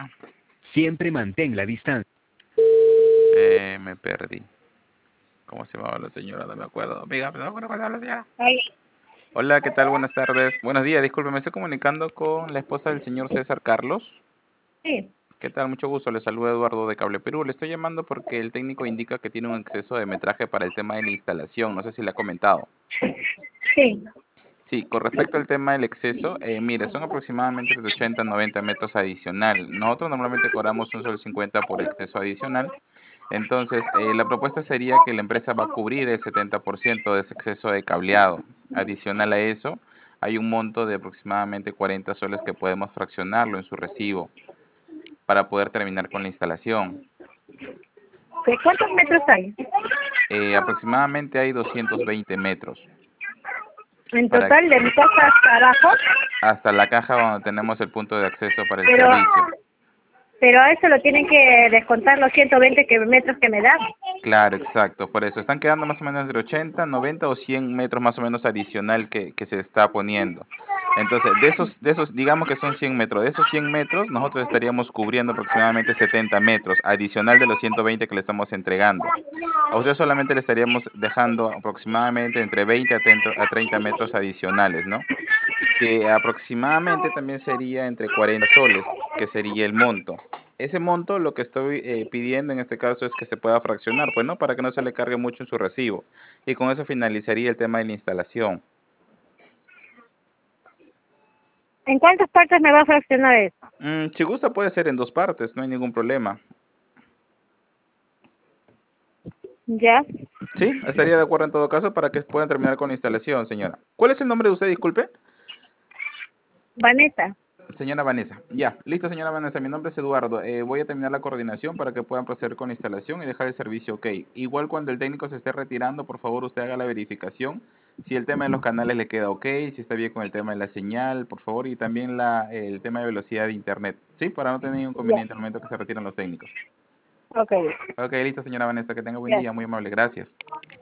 Siempre mantén la distancia. Me perdí. ¿Cómo se llamaba la señora? No me acuerdo. Amiga, no me acuerdo cómo se llama la señora. Ay, Hola, ¿qué tal? Buenas tardes. Buenos días, disculpe, me estoy comunicando con la esposa del señor César Carlos. sí, ¿Qué tal? Mucho gusto. Le saluda Eduardo de Cable Perú. Le estoy llamando porque el técnico indica que tiene un exceso de metraje para el tema de la instalación. No sé si le ha comentado. sí. Sí, con respecto al tema del exceso, mire, son aproximadamente de 80 a 90 metros adicional. Nosotros normalmente cobramos un solo 50 por exceso adicional. Entonces, la propuesta sería que la empresa va a cubrir el 70% de ese exceso de cableado. Adicional a eso, hay un monto de aproximadamente 40 soles que podemos fraccionarlo en su recibo para poder terminar con la instalación. ¿De cuántos metros hay? Aproximadamente hay 220 metros En para total, de mi casa hasta abajo, hasta la caja donde tenemos el punto de acceso para el pero, servicio. pero a eso lo tienen que descontar los 120 metros que me dan. Claro, exacto. Por eso están quedando más o menos entre 80, 90 o 100 metros más o menos adicional que se está poniendo. Entonces, de esos, digamos que son 100 metros. De esos 100 metros, nosotros estaríamos cubriendo aproximadamente 70 metros, adicional de los 120 que le estamos entregando. A usted solamente le estaríamos dejando aproximadamente entre 20 a 30 metros adicionales, ¿no? Que aproximadamente también sería entre 40 soles, que sería el monto. Ese monto lo que estoy pidiendo en este caso es que se pueda fraccionar, pues no, para que no se le cargue mucho en su recibo. Y con eso finalizaría el tema de la instalación. ¿En cuántas partes me va a fraccionar eso? Si gusta puede ser en dos partes, no hay ningún problema. Ya, Sí, estaría de acuerdo en todo caso para que puedan terminar con la instalación, señora. ¿Cuál es el nombre de usted, disculpe? Vanessa. Señora Vanessa, ya, listo señora Vanessa, mi nombre es Eduardo, voy a terminar la coordinación para que puedan proceder con la instalación y dejar el servicio ok. Igual cuando el técnico se esté retirando, por favor usted haga la verificación, si el tema de los canales le queda ok, si está bien con el tema de la señal, por favor, y también el tema de velocidad de internet, ¿sí? Para no tener ningún Ya, inconveniente al momento que se retiran los técnicos. ok, Ok, listo señora Vanessa, que tenga buen ya. día, muy amable, gracias.